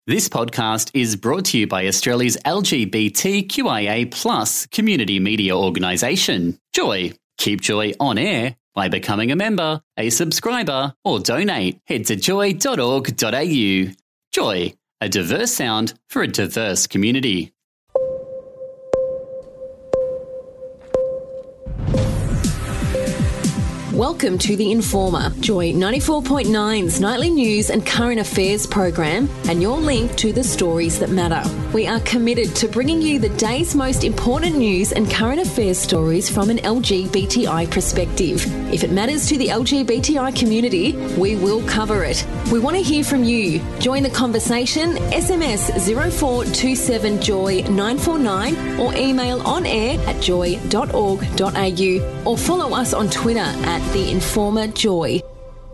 This podcast is brought to you by Australia's LGBTQIA+ community media organisation, Joy. Keep Joy on air by becoming a member, a subscriber, or donate. Head to joy.org.au. Joy, a diverse sound for a diverse community. Welcome to The Informer, Joy 94.9's nightly news and current affairs program, and your link to the stories that matter. We are committed to bringing you the day's most important news and current affairs stories from an LGBTI perspective. If it matters to the LGBTI community, we will cover it. We want to hear from you. Join the conversation, SMS 0427 949 or email on air at joy.org.au or follow us on Twitter at The Informer Joy.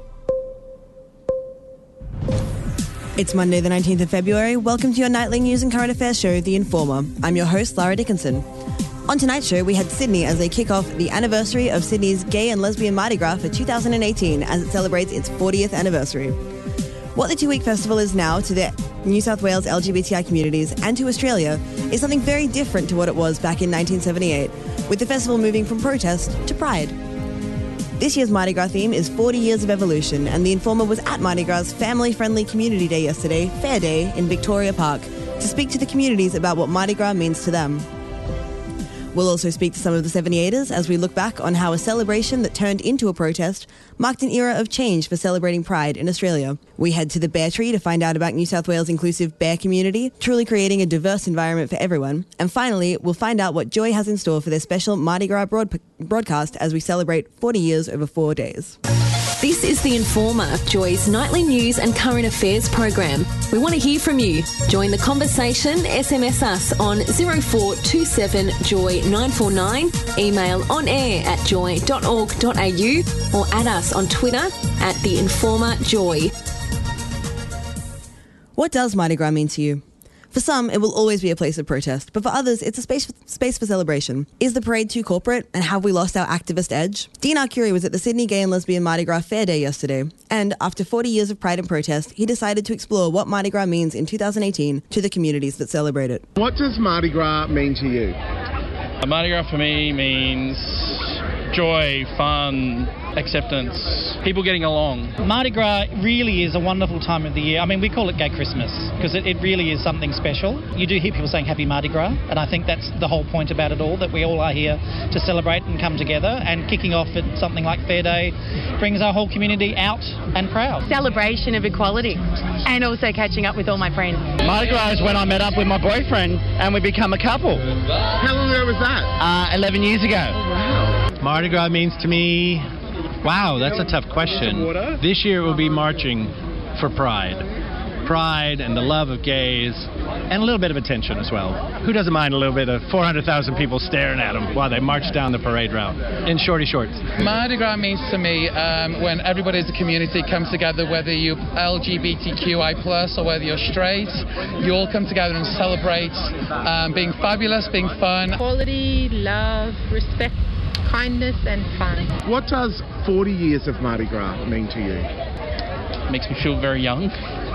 It's Monday the 19th of February. Welcome to your nightly news and current affairs show, The Informer. I'm your host, Lara Dickinson. On tonight's show, we had Sydney as they kick off the anniversary of Sydney's Gay and Lesbian Mardi Gras for 2018 as it celebrates its 40th anniversary. What the two-week festival is now to the New South Wales LGBTI communities and to Australia is something very different to what it was back in 1978, with the festival moving from protest to pride. This year's Mardi Gras theme is 40 years of evolution, and The Informer was at Mardi Gras' family-friendly community day yesterday, Fair Day, in Victoria Park, to speak to the communities about what Mardi Gras means to them. We'll also speak to some of the 78ers as we look back on how a celebration that turned into a protest marked an era of change for celebrating Pride in Australia. We head to the Bear Tree to find out about New South Wales' inclusive bear community, truly creating a diverse environment for everyone. And finally, we'll find out what Joy has in store for their special Mardi Gras broadcast as we celebrate 40 years over 4 days. This is The Informer, Joy's nightly news and current affairs program. We want to hear from you. Join the conversation, SMS us on 0427 Joy 949, email on air at joy.org.au or add us on Twitter at The Informer Joy. What does Mardi Gras mean to you? For some, it will always be a place of protest, but for others, it's a space for celebration. Is the parade too corporate, and have we lost our activist edge? Dean Arcuri was at the Sydney Gay and Lesbian Mardi Gras Fair Day yesterday, and after 40 years of pride and protest, he decided to explore what Mardi Gras means in 2018 to the communities that celebrate it. What does Mardi Gras mean to you? Mardi Gras for me means joy, fun, acceptance, people getting along. Mardi Gras really is a wonderful time of the year. I mean, we call it Gay Christmas because it really is something special. You do hear people saying Happy Mardi Gras, and I think that's the whole point about it all, that we all are here to celebrate and come together, and kicking off at something like Fair Day brings our whole community out and proud. Celebration of equality and also catching up with all my friends. Mardi Gras is when I met up with my boyfriend and we become a couple. How long ago was that? 11 years ago. Oh, wow. Mardi Gras means to me, wow, that's a tough question. This year it will be marching for pride. Pride and the love of gays, and a little bit of attention as well. Who doesn't mind a little bit of 400,000 people staring at them while they march down the parade route in shorty shorts? Mardi Gras means to me when everybody as a community comes together, whether you're LGBTQI+, or whether you're straight, you all come together and celebrate being fabulous, being fun. Equality, love, respect, kindness and fun. What does 40 years of Mardi Gras mean to you? Makes me feel very young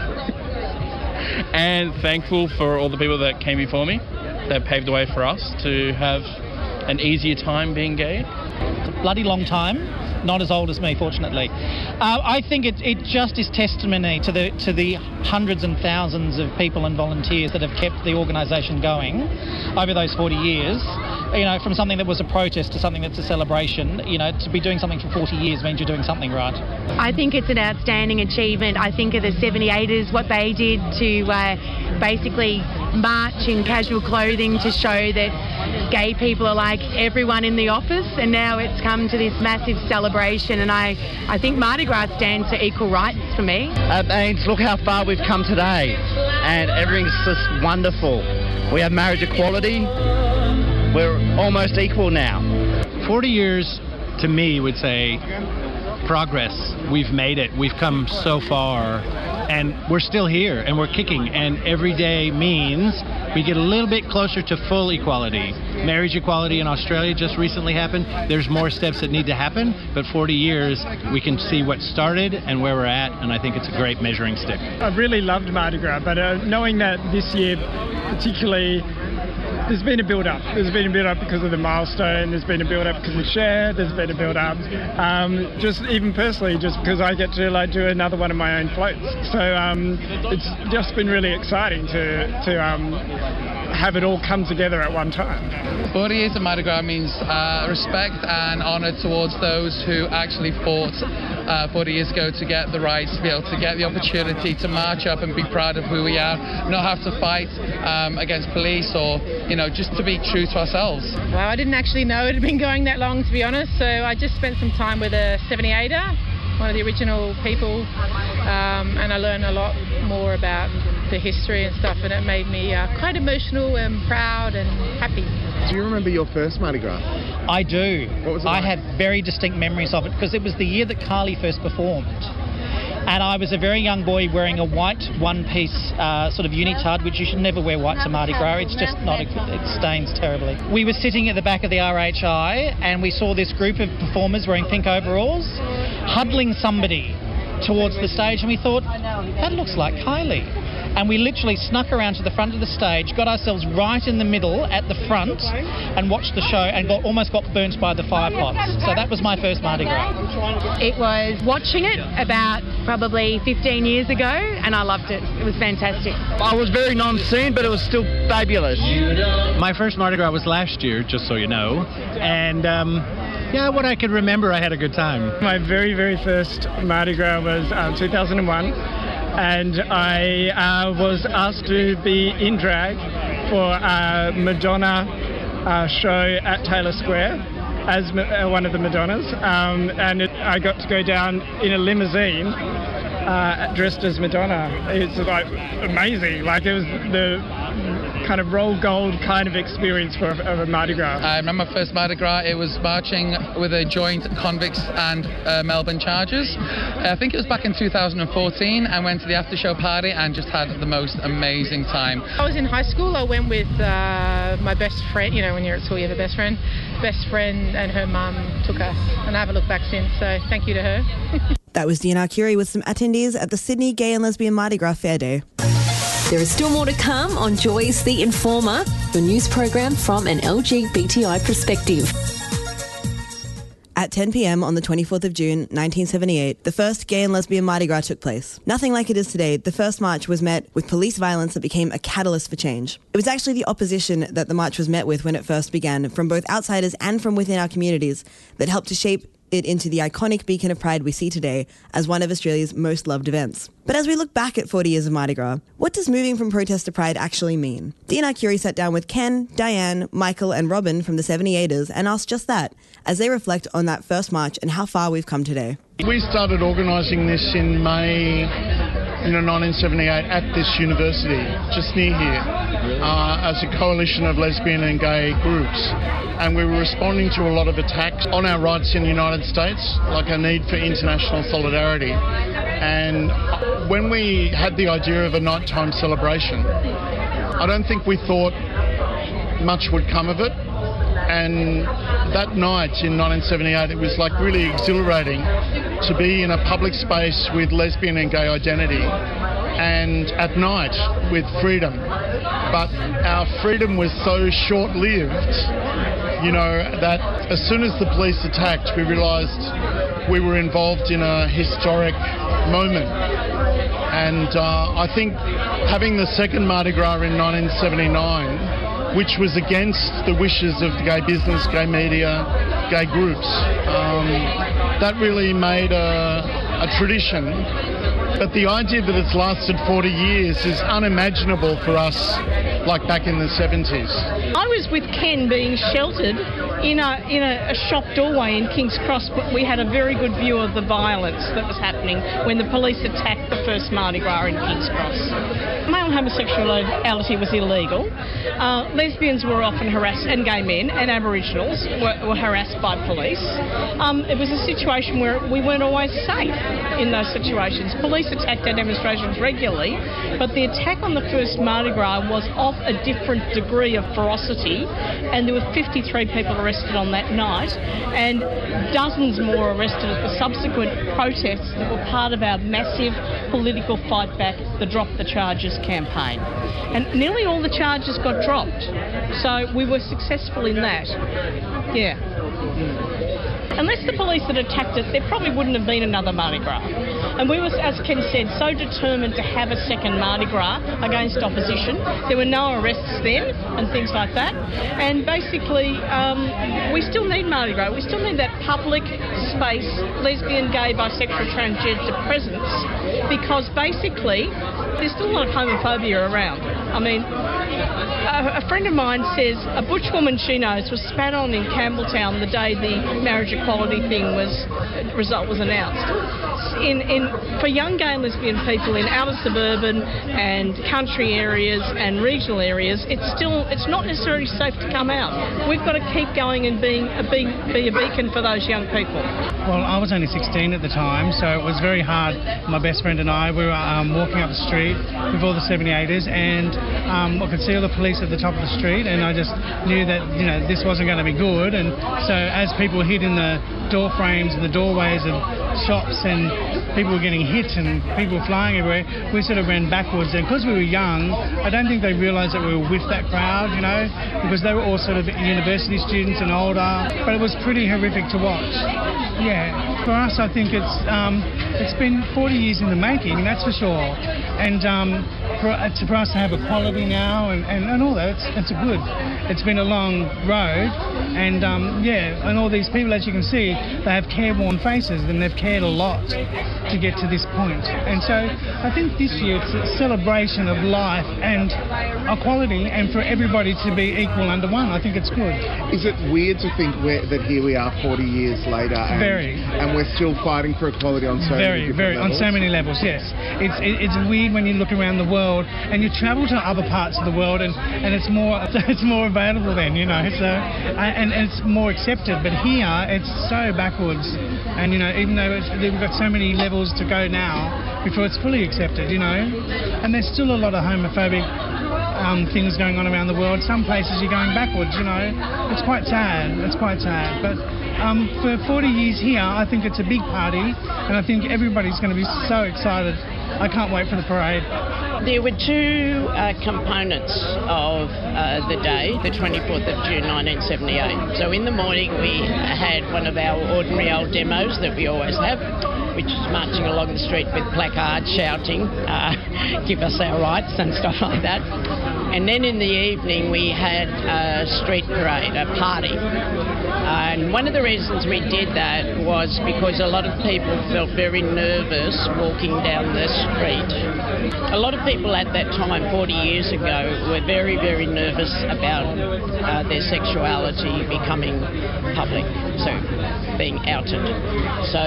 and thankful for all the people that came before me, that paved the way for us to have an easier time being gay. Bloody long time. Not as old as me, fortunately. I think it just is testimony to the hundreds and thousands of people and volunteers that have kept the organisation going over those 40 years. You know, from something that was a protest to something that's a celebration. You know, to be doing something for 40 years means you're doing something right. I think it's an outstanding achievement. I think of the 78ers, what they did to basically march in casual clothing to show that gay people are like everyone in the office, and now it's come to this massive celebration, and I think Mardi Gras stands for equal rights for me. It means look how far we've come today, and everything's just wonderful. We have marriage equality. We're almost equal now. 40 years, to me, would say progress. We've made it. We've come so far, and we're still here, and we're kicking. And every day means we get a little bit closer to full equality. Marriage equality in Australia just recently happened. There's more steps that need to happen, but 40 years, we can see what started and where we're at, and I think it's a great measuring stick. I've really loved Mardi Gras, but knowing that this year particularly, there's been a build-up. There's been a build-up because of the milestone. There's been a build-up because of Cher. There's been a build-up, just even personally, just because I get to do another one of my own floats. So it's just been really exciting to have it all come together at one time. 40 years of Mardi Gras means respect and honour towards those who actually fought 40 years ago to get the rights, to be able to get the opportunity to march up and be proud of who we are, not have to fight against police or, just to be true to ourselves. Well, I didn't actually know it had been going that long, to be honest, so I just spent some time with a 78er, one of the original people, and I learned a lot more about the history and stuff, and it made me quite emotional and proud and happy. Do you remember your first Mardi Gras? I do. What was it like? I have very distinct memories of it because it was the year that Carly first performed. And I was a very young boy wearing a white one-piece sort of unitard, which you should never wear white to Mardi Gras. It's just not, it stains terribly. We were sitting at the back of the RHI and we saw this group of performers wearing pink overalls huddling somebody towards the stage, and we thought, that looks like Kylie. And we literally snuck around to the front of the stage, got ourselves right in the middle at the front and watched the show and almost got burnt by the fire pots. So that was my first Mardi Gras. It was watching it about probably 15 years ago, and I loved it. It was fantastic. I was very non-scene, but it was still fabulous. My first Mardi Gras was last year, just so you know. And what I can remember, I had a good time. My very, very first Mardi Gras was 2001. And I was asked to be in drag for a Madonna show at Taylor Square as one of the Madonnas, and I got to go down in a limousine dressed as Madonna. It's like amazing. Like it was the kind of roll gold kind of experience of a Mardi Gras. I remember my first Mardi Gras. It was marching with a joint convicts and Melbourne Chargers. I think it was back in 2014. I went to the after show party and just had the most amazing time. I was in high school. I went with my best friend. When you're at school you have a best friend. Best friend and her mum took us, and I haven't looked back since, so thank you to her. That was DNR Curie with some attendees at the Sydney Gay and Lesbian Mardi Gras Fair Day. There is still more to come on Joy's The Informer, your news program from an LGBTI perspective. At 10 p.m. on the 24th of June, 1978, the first Gay and Lesbian Mardi Gras took place. Nothing like it is today, the first march was met with police violence that became a catalyst for change. It was actually the opposition that the march was met with when it first began, from both outsiders and from within our communities, that helped to shape it into the iconic beacon of pride we see today as one of Australia's most loved events. But as we look back at 40 years of Mardi Gras, what does moving from protest to pride actually mean? DNR Curie sat down with Ken, Diane, Michael and Robin from the 78ers and asked just that, as they reflect on that first march and how far we've come today. We started organising this in May 1978 at this university, just near here, as a coalition of lesbian and gay groups. And we were responding to a lot of attacks on our rights in the United States, like a need for international solidarity. And when we had the idea of a nighttime celebration, I don't think we thought much would come of it. And that night in 1978, it was like really exhilarating to be in a public space with lesbian and gay identity and at night with freedom. But our freedom was so short-lived, that as soon as the police attacked, we realised we were involved in a historic moment. And I think having the second Mardi Gras in 1979, which was against the wishes of gay business, gay media, gay groups, that really made a tradition But the idea that it's lasted 40 years is unimaginable for us, like back in the 70s. I was with Ken being sheltered in a shop doorway in King's Cross, but we had a very good view of the violence that was happening when the police attacked the first Mardi Gras in King's Cross. Male homosexuality was illegal. Lesbians were often harassed, and gay men and Aboriginals were harassed by police. It was a situation where we weren't always safe in those situations. Police attacked our demonstrations regularly, but the attack on the first Mardi Gras was of a different degree of ferocity, and there were 53 people arrested on that night and dozens more arrested at the subsequent protests that were part of our massive political fight back, the Drop the Charges campaign. And nearly all the charges got dropped, so we were successful in that. Yeah. Unless the police had attacked it, there probably wouldn't have been another Mardi Gras. And we were, as Ken said, so determined to have a second Mardi Gras against opposition. There were no arrests then and things like that. And basically, we still need Mardi Gras. We still need that public space, lesbian, gay, bisexual, transgender presence, because basically there's still a lot of homophobia around. I mean, a friend of mine says a butch woman she knows was spat on in Campbelltown the day the marriage equality result was announced. For young gay and lesbian people in outer suburban and country areas and regional areas, it's not necessarily safe to come out. We've got to keep going and be a beacon for those young people. Well, I was only 16 at the time, so it was very hard. My best friend and I, we were walking up the street with all the 78ers, and I could see all the police at the top of the street, and I just knew that, you know, this wasn't going to be good. And so as people hid in the door frames and the doorways of shops and people were getting hit and people were flying everywhere, we sort of ran backwards. And because we were young, I don't think they realised that we were with that crowd, you know, because they were all sort of university students and older. But it was pretty horrific to watch. Yeah, for us, I think it's been 40 years in the making, that's for sure. And for us to have equality now and all that, it's been a long road. And and all these people, as you can see, they have careworn faces, and they've cared a lot to get to this point. And so I think this year it's a celebration of life and equality, and for everybody to be equal under one. I think it's good. Is it weird to think that here we are 40 years later and we're still fighting for equality on so many different levels? On so many levels, yes. It's weird when you look around the world and you travel to other parts of the world and it's more available then, you know. So and it's more accepted. But here it's so backwards, and you know, even though we've got so many levels to go now before it's fully accepted, you know. And there's still a lot of homophobic things going on around the world. Some places you're going backwards, you know. It's quite sad. But for 40 years here, I think it's a big party, and I think everybody's going to be so excited. I can't wait for the parade. There were two components of the day, the 24th of June 1978. So in the morning we had one of our ordinary old demos that we always have, which is marching along the street with placards shouting, give us our rights and stuff like that. And then in the evening we had a street parade, a party. And one of the reasons we did that was because a lot of people felt very nervous walking down the street. A lot of people at that time, 40 years ago, were very, very nervous about their sexuality becoming public, so being outed. So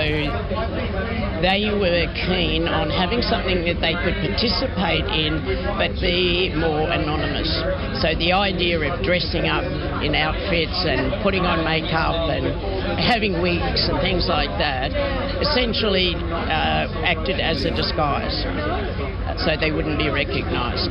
they were keen on having something that they could participate in but be more anonymous. So the idea of dressing up in outfits and putting on makeup and having wigs and things like that essentially acted as a disguise, so they wouldn't be recognised.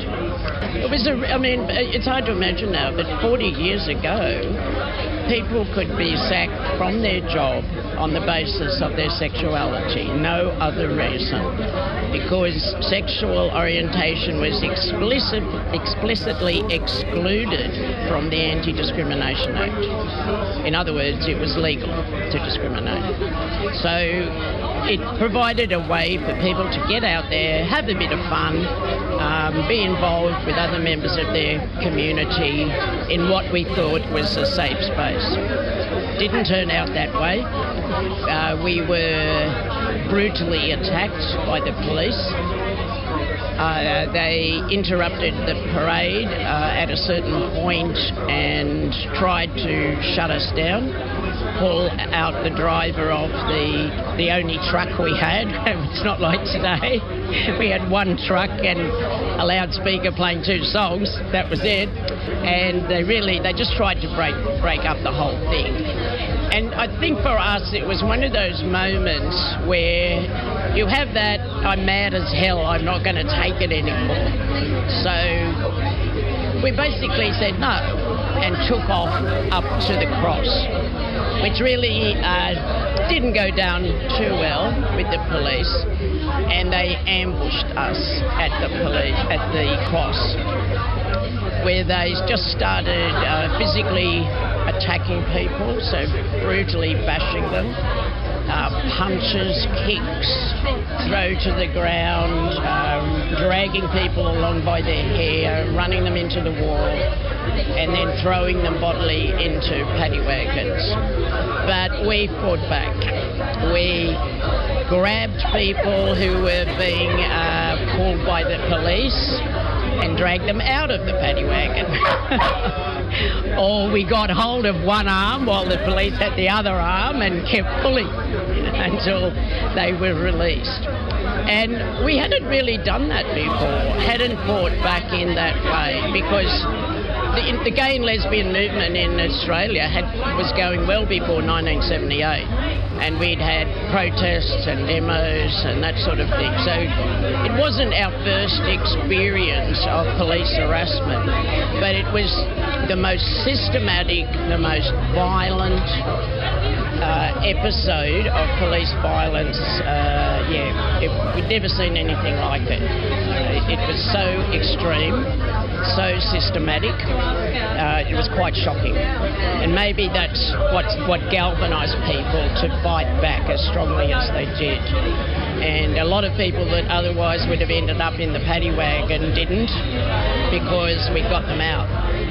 It's hard to imagine now, but 40 years ago, people could be sacked from their job on the basis of their sexuality, no other reason, because sexual orientation was explicitly excluded from the Anti-Discrimination Act. In other words, it was legal to discriminate. So it provided a way for people to get out there, have a bit of fun, be involved with other members of their community in what we thought was a safe space. Didn't turn out that way. We were brutally attacked by the police. They interrupted the parade at a certain point and tried to shut us down, pull out the driver of the only truck we had. It's not like today. We had one truck and a loudspeaker playing 2 songs. That was it. And they just tried to break up the whole thing. And I think for us it was one of those moments where you have that, I'm mad as hell, I'm not going to take it anymore. So we basically said no and took off up to the cross, which really didn't go down too well with the police, and they ambushed us at the cross, where they just started physically attacking people, so brutally bashing them, punches, kicks, throw to the ground, dragging people along by their hair, running them into the wall, and then throwing them bodily into paddy wagons. But we fought back. We grabbed people who were being pulled by the police and dragged them out of the paddy wagon. Or we got hold of one arm while the police had the other arm and kept pulling until they were released. And we hadn't really done that before, hadn't fought back in that way, because the gay and lesbian movement in Australia was going well before 1978, and we'd had protests and demos and that sort of thing. So it wasn't our first experience of police harassment, but it was the most systematic, the most violent episode of police violence. We'd never seen anything like it. It was so extreme, so systematic. It was quite shocking, and maybe that's what galvanised people to fight back as strongly as they did. And a lot of people that otherwise would have ended up in the paddy wagon didn't, because we got them out.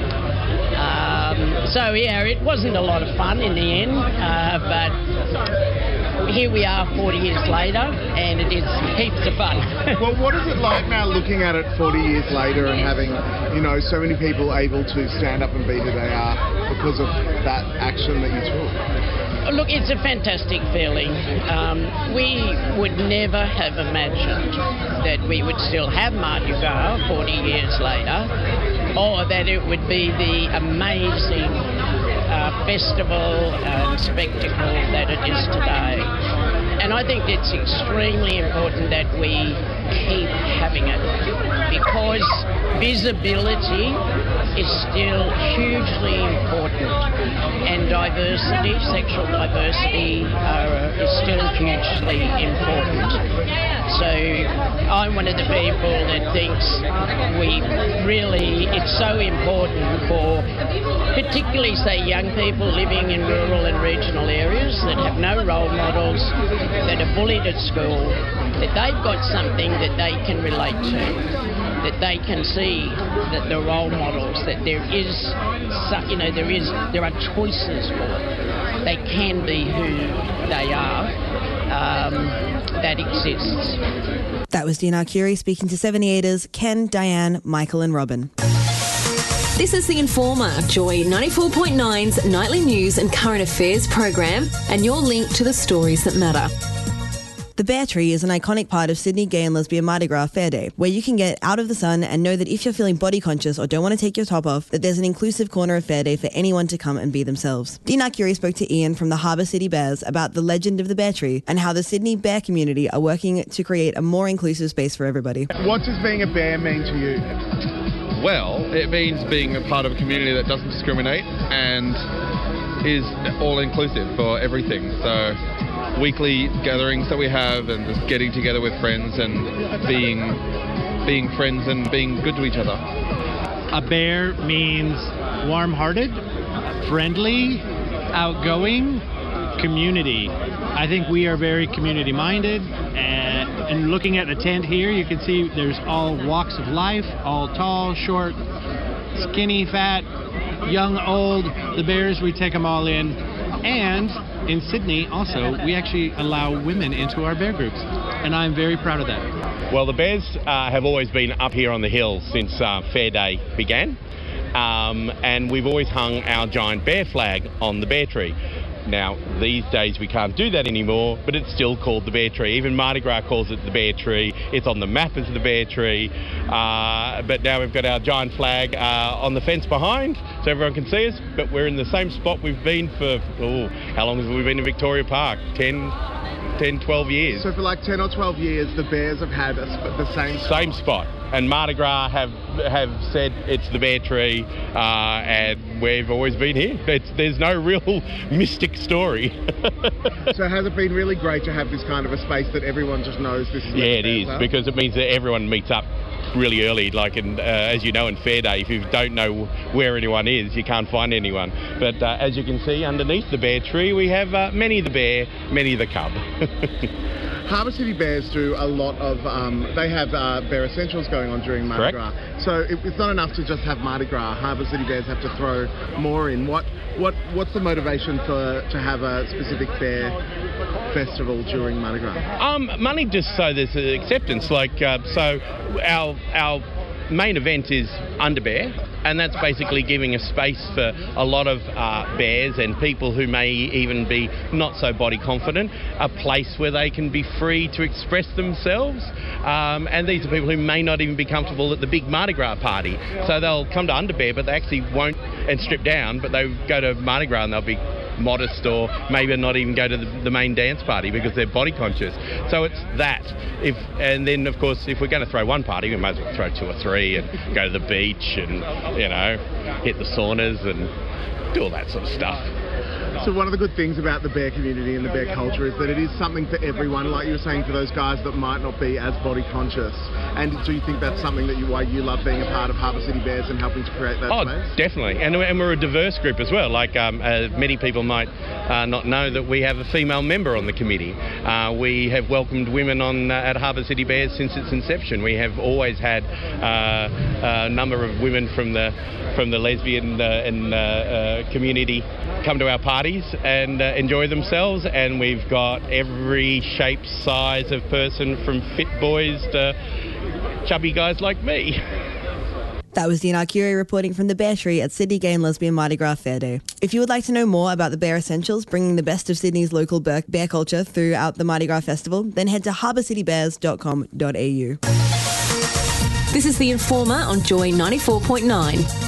It wasn't a lot of fun in the end, but here we are 40 years later, and it is heaps of fun. Well, what is it like now looking at it 40 years later and having, so many people able to stand up and be who they are because of that action that you took? Look, it's a fantastic feeling. We would never have imagined that we would still have Mardi Gras 40 years later, or that it would be the amazing festival and spectacle that it is today. And I think it's extremely important that we keep having it, because visibility is still hugely important, and diversity, sexual diversity, is still hugely important. So I'm one of the people that thinks it's so important for particularly, say, young people living in rural and regional areas that have no role models, that are bullied at school, that they've got something that they can relate to, that they can see that the role models, that there are choices for them. They can be who they are. That exists. That was Dean Arcuri speaking to 78ers Ken, Diane, Michael and Robin. This is The Informer, Joy 94.9's nightly news and current affairs program, and your link to the stories that matter. The Bear Tree is an iconic part of Sydney Gay and Lesbian Mardi Gras Fair Day, where you can get out of the sun and know that if you're feeling body conscious or don't want to take your top off, that there's an inclusive corner of Fair Day for anyone to come and be themselves. Dean Arcuri spoke to Ian from the Harbour City Bears about the legend of the Bear Tree and how the Sydney Bear community are working to create a more inclusive space for everybody. What does being a bear mean to you? Well, it means being a part of a community that doesn't discriminate and is all-inclusive for everything. So weekly gatherings that we have, and just getting together with friends and being friends and being good to each other. A bear means warm-hearted, friendly, outgoing, community. I think we are very community-minded, and looking at the tent here, you can see there's all walks of life, all tall, short, skinny, fat, young, old. The bears, we take them all in. And in Sydney, also, we actually allow women into our bear groups, and I'm very proud of that. Well, the bears have always been up here on the hill since Fair Day began, and we've always hung our giant bear flag on the bear tree. Now, these days we can't do that anymore, but it's still called the Bear Tree. Even Mardi Gras calls it the Bear Tree. It's on the map as the Bear Tree. But now we've got our giant flag on the fence behind, so everyone can see us. But we're in the same spot we've been for, how long have we been in Victoria Park? 10, 12 years. So for like 10 or 12 years, the Bears have had the same spot? Same spot. And Mardi Gras have said it's the Bear Tree, and we've always been here. There's no real mystic story. So has it been really great to have this kind of a space that everyone just knows this is? Yeah, it is, because it means that everyone meets up really early. Like, as you know, in Fair Day, if you don't know where anyone is, you can't find anyone. But as you can see, underneath the Bear Tree, we have many the bear, many the cub. Harbour City Bears do a lot of, they have Bear Essentials going on during Mardi Gras. So it's not enough to just have Mardi Gras. Harbour City Bears have to throw more in. What's the motivation to have a specific bear festival during Mardi Gras? Money, just so there's acceptance. Like, so our main event is Under Bear, and that's basically giving a space for a lot of bears and people who may even be not so body confident, a place where they can be free to express themselves. And these are people who may not even be comfortable at the big Mardi Gras party. So they'll come to Under Bear, but they actually won't, and strip down, but they go to Mardi Gras and they'll be modest, or maybe not even go to the main dance party because they're body conscious. So it's that. And then, of course, if we're going to throw one party, we might as well throw 2 or 3 and go to the beach and, you know, hit the saunas and do all that sort of stuff. So one of the good things about the bear community and the bear culture is that it is something for everyone, like you were saying, for those guys that might not be as body conscious. And do you think that's something that why you love being a part of Harbour City Bears and helping to create that space? Oh, definitely. And we're a diverse group as well. Like many people might not know that we have a female member on the committee. We have welcomed women on at Harbour City Bears since its inception. We have always had a number of women from the lesbian community come to our parties and enjoy themselves, and we've got every shape, size of person, from fit boys to chubby guys like me. That was Dean Arcuri reporting from the Bear Tree at Sydney Gay and Lesbian Mardi Gras Fair Day. If you would like to know more about the Bear Essentials, bringing the best of Sydney's local bear culture throughout the Mardi Gras Festival, then head to harbourcitybears.com.au. This is The Informer on Joy 94.9.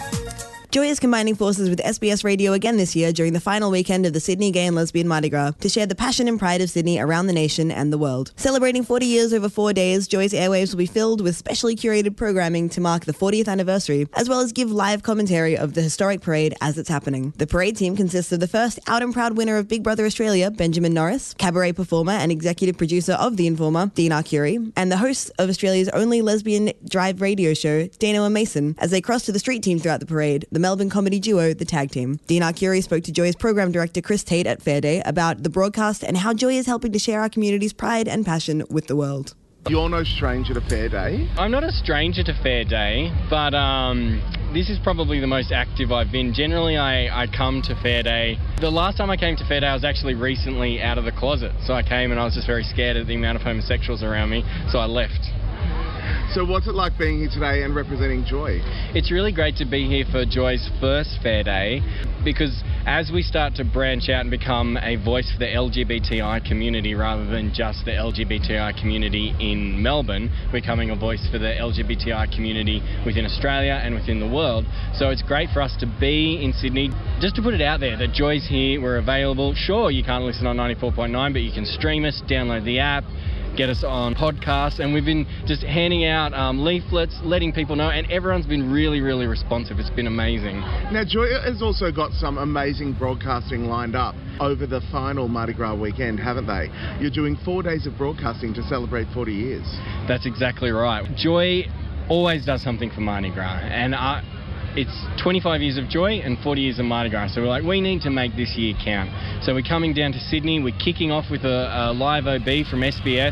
Joy is combining forces with SBS Radio again this year during the final weekend of the Sydney Gay and Lesbian Mardi Gras to share the passion and pride of Sydney around the nation and the world. Celebrating 40 years over 4 days, Joy's airwaves will be filled with specially curated programming to mark the 40th anniversary, as well as give live commentary of the historic parade as it's happening. The parade team consists of the first out and proud winner of Big Brother Australia, Benjamin Norris, cabaret performer and executive producer of The Informer, Dean Arcuri, and the hosts of Australia's only lesbian drive radio show, Dano and Mason, as they cross to the street team throughout the parade, the Melbourne comedy duo, The Tag Team. Dean Arcuri spoke to Joy's program director Chris Tate at Fair Day about the broadcast and how Joy is helping to share our community's pride and passion with the world. You're no stranger to Fair Day. I'm not a stranger to Fair Day, but this is probably the most active I've been. Generally, I come to Fair Day. The last time I came to Fair Day, I was actually recently out of the closet. So I came and I was just very scared of the amount of homosexuals around me, so I left. So what's it like being here today and representing Joy? It's really great to be here for Joy's first Fair Day, because as we start to branch out and become a voice for the LGBTI community rather than just the LGBTI community in Melbourne, we're becoming a voice for the LGBTI community within Australia and within the world. So it's great for us to be in Sydney, just to put it out there that Joy's here, we're available. Sure, you can't listen on 94.9, but you can stream us, download the app, get us on podcasts, and we've been just handing out leaflets, letting people know, and everyone's been really, really responsive. It's been amazing. Now, Joy has also got some amazing broadcasting lined up over the final Mardi Gras weekend, haven't they? You're doing 4 days of broadcasting to celebrate 40 years. That's exactly right. Joy always does something for Mardi Gras, and it's 25 years of Joy and 40 years of Mardi Gras. So we're like, we need to make this year count. So we're coming down to Sydney. We're kicking off with a live OB from SBS.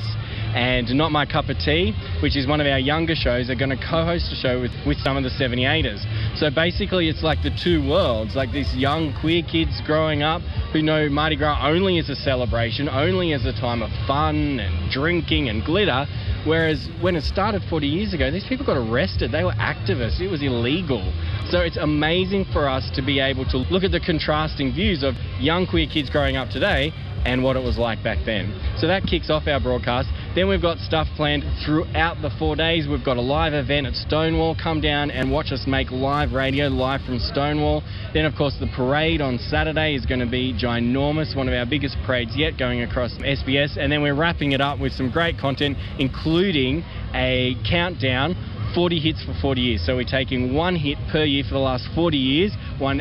and Not My Cup of Tea, which is one of our younger shows, are going to co-host a show with some of the 78ers. So basically it's like the two worlds, like these young queer kids growing up who know Mardi Gras only as a celebration, only as a time of fun and drinking and glitter, whereas when it started 40 years ago, these people got arrested. They were activists. It was illegal. So it's amazing for us to be able to look at the contrasting views of young queer kids growing up today and what it was like back then. So that kicks off our broadcast. Then we've got stuff planned throughout the 4 days. We've got a live event at Stonewall. Come down and watch us make live radio live from Stonewall. Then, of course, the parade on Saturday is going to be ginormous, one of our biggest parades yet, going across SBS. And then we're wrapping it up with some great content, including a countdown, 40 hits for 40 years. So we're taking one hit per year for the last 40 years, one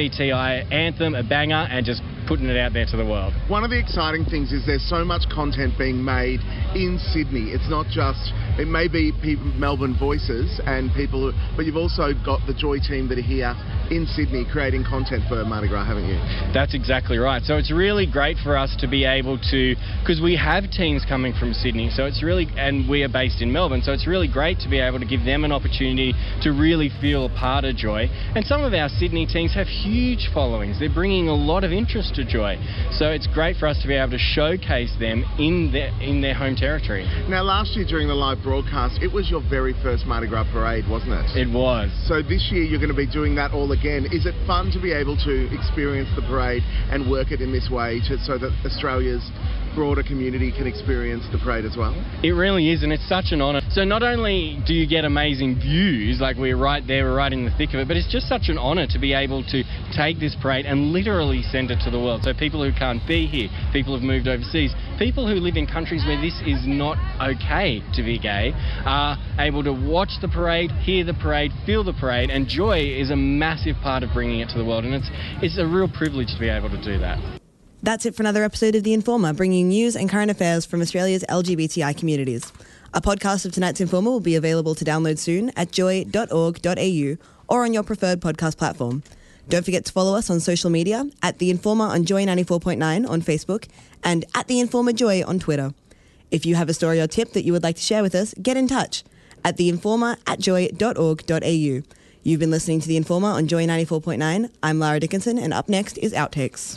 LGBTI anthem, a banger, and just putting it out there to the world. One of the exciting things is there's so much content being made in Sydney. It's not just, it may be Melbourne voices and people, but you've also got the Joy team that are here in Sydney creating content for Mardi Gras, haven't you? That's exactly right. So it's really great for us to be able to, because we have teams coming from Sydney, so it's really, and we are based in Melbourne, so it's really great to be able to give them an opportunity to really feel a part of Joy. And some of our Sydney teams have huge followings. They're bringing a lot of interest to Joy. So it's great for us to be able to showcase them in their home territory. Now, last year during the live broadcast, it was your very first Mardi Gras parade, wasn't it? It was. So this year you're going to be doing that all again. Is it fun to be able to experience the parade and work it in this way so that Australia's broader community can experience the parade as well? It really is, and it's such an honour. So not only do you get amazing views, like we're right there, we're right in the thick of it, but it's just such an honour to be able to take this parade and literally send it to the world. So people who can't be here, people who've moved overseas, people who live in countries where this is not okay to be gay, are able to watch the parade, hear the parade, feel the parade, and Joy is a massive part of bringing it to the world, and it's a real privilege to be able to do that. That's it for another episode of The Informer, bringing news and current affairs from Australia's LGBTI communities. A podcast of tonight's Informer will be available to download soon at joy.org.au or on your preferred podcast platform. Don't forget to follow us on social media at The Informer on Joy 94.9 on Facebook and at The Informer Joy on Twitter. If you have a story or tip that you would like to share with us, get in touch at theinformer@joy.org.au. You've been listening to The Informer on Joy 94.9. I'm Lara Dickinson, and up next is Outtakes.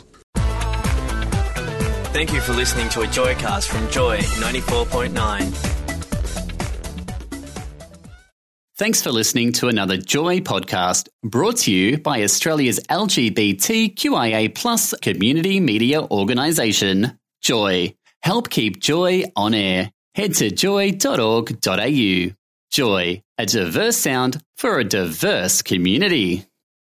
Thank you for listening to a Joycast from Joy 94.9. Thanks for listening to another Joy podcast brought to you by Australia's LGBTQIA+ community media organisation, Joy. Help keep Joy on air. Head to joy.org.au. Joy, a diverse sound for a diverse community.